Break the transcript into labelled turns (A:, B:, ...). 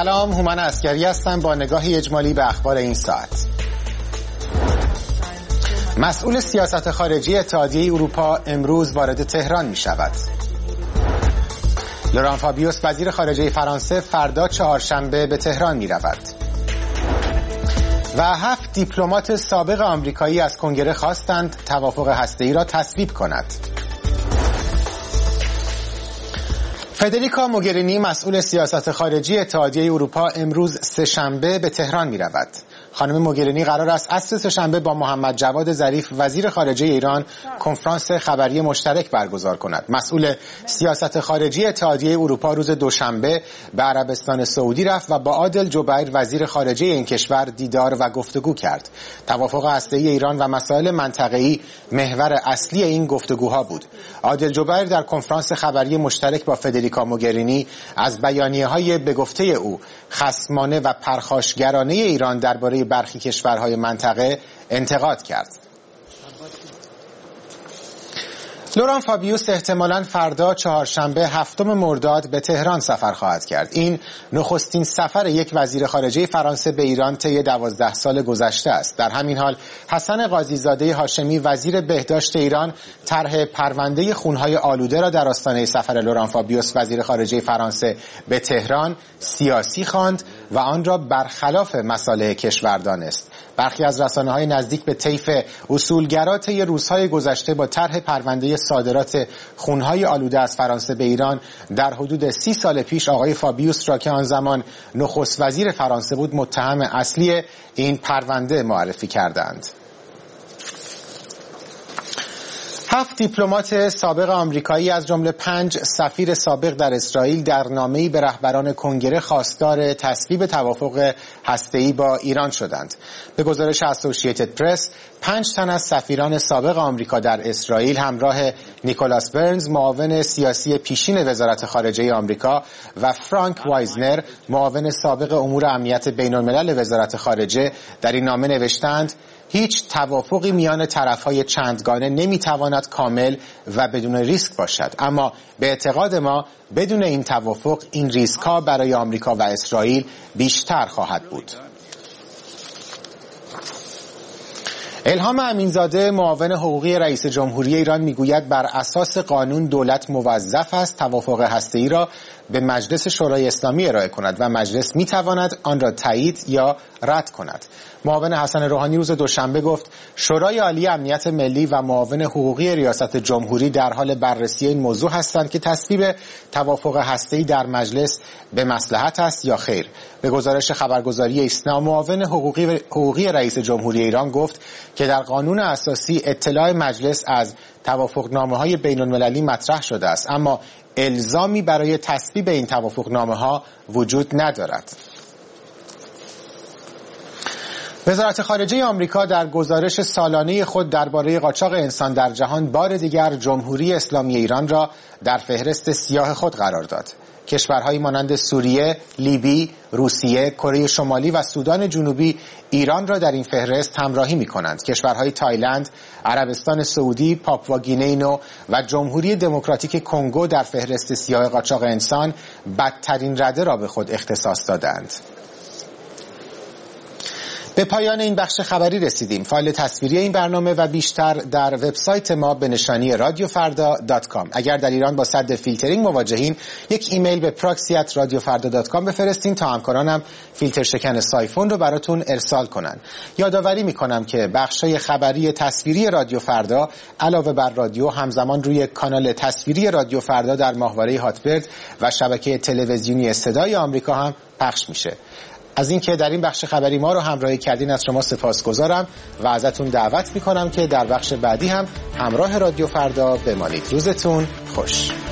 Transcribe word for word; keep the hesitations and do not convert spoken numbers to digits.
A: سلام، هومن عسکری هستم با نگاهی اجمالی به اخبار این ساعت. مسئول سیاست خارجی اتحادیه اروپا امروز وارد تهران می شود. لوران فابیوس وزیر خارجه فرانسه فردا چهارشنبه به تهران می رود. و هفت دیپلمات سابق آمریکایی از کنگره خواستند توافق هسته‌ای را تصویب کند. فدریکا موگرینی مسئول سیاست خارجی اتحادیه اروپا امروز سه‌شنبه به تهران می رود. خانم موگرینی قرار است عصر سه‌شنبه با محمد جواد ظریف وزیر خارجه ایران کنفرانس خبری مشترک برگزار کند. مسئول سیاست خارجی اتحادیه اروپا روز دوشنبه به عربستان سعودی رفت و با عادل جبیر وزیر خارجه این کشور دیدار و گفتگو کرد. توافق هسته‌ای ایران و مسائل منطقه‌ای محور اصلی این گفتگوها بود. عادل جبیر در کنفرانس خبری مشترک با فدریکا موگرینی از بیانیه‌های به گفته او خصمانه و پرخاشگرانه ایران درباره برخی کشورهای منطقه انتقاد کرد. لوران فابیوس احتمالاً فردا چهارشنبه هفتم مرداد به تهران سفر خواهد کرد. این نخستین سفر یک وزیر خارجه فرانسه به ایران طی دوازده سال گذشته است. در همین حال حسن قاضی‌زاده هاشمی وزیر بهداشت ایران طرح پرونده خونهای آلوده را در آستانه سفر لوران فابیوس وزیر خارجه فرانسه به تهران سیاسی خواند و آن را برخلاف مصالح کشور دانست. برخی از رسانه‌های نزدیک به طیف اصولگرا طی روزهای گذشته با طرح پرونده صادرات خونهای آلوده از فرانسه به ایران در حدود سی سال پیش آقای فابیوس را که آن زمان نخست وزیر فرانسه بود متهم اصلی این پرونده معرفی کردند. هفت دیپلمات سابق آمریکایی از جمله پنج سفیر سابق در اسرائیل در نامه‌ای به رهبران کنگره خواستار تصویب توافق هسته‌ای با ایران شدند. به گزارش اسوسییتد پرس، پنج تن از سفیران سابق آمریکا در اسرائیل همراه نیکولاس برنز، معاون سیاسی پیشین وزارت خارجه آمریکا، و فرانک وایزنر، معاون سابق امور امنیت بین‌الملل وزارت خارجه، در این نامه نوشتند هیچ توافقی میان طرف‌های چندگانه نمیتواند کامل و بدون ریسک باشد، اما به اعتقاد ما بدون این توافق این ریسک‌ها برای آمریکا و اسرائیل بیشتر خواهد بود. الهام امینزاده معاون حقوقی رئیس جمهوری ایران میگوید بر اساس قانون دولت موظف است توافق هسته‌ای را به مجلس شورای اسلامی ارائه کند و مجلس میتواند آن را تایید یا رد کند. معاون حسن روحانی روز دوشنبه گفت شورای عالی امنیت ملی و معاون حقوقی ریاست جمهوری در حال بررسی این موضوع هستند که تصویب توافق هسته‌ای در مجلس به مصلحت است یا خیر. به گزارش خبرگزاری ایسنا، معاون حقوقی حقوقی رئیس جمهوری ایران گفت که در قانون اساسی اطلاع مجلس از توافقنامه‌های بین‌المللی مطرح شده است، اما الزامی برای تصویب این توافقنامه‌ها وجود ندارد. وزارت خارجه آمریکا در گزارش سالانه خود درباره قاچاق انسان در جهان بار دیگر جمهوری اسلامی ایران را در فهرست سیاه خود قرار داد. کشورهایی مانند سوریه، لیبی، روسیه، کره شمالی و سودان جنوبی ایران را در این فهرست همراهی می‌کنند. کشورهای تایلند، عربستان سعودی، پاپوآگینه نو و جمهوری دموکراتیک کنگو در فهرست سیاه قاچاق انسان بدترین رده را به خود اختصاص دادند. به پایان این بخش خبری رسیدیم. فایل تصویری این برنامه و بیشتر در وبسایت ما به نشانی رادیو فردا دات کام. اگر در ایران با سد فیلترینگ مواجهین، یک ایمیل به پراکسی ات رادیو فردا دات کام بفرستین تا همکارانم فیلتر شکن سایفون رو براتون ارسال کنن. یادآوری میکنم که بخشای خبری تصویری رادیو فردا علاوه بر رادیو همزمان روی کانال تصویری رادیو فردا در ماهواره هاتبرد و شبکه تلویزیونی صدای آمریکا هم پخش میشه. از اینکه در این بخش خبری ما رو همراهی کردین از شما سپاسگزارم و ازتون دعوت میکنم که در بخش بعدی هم همراه رادیو فردا بمانید. روزتون خوش.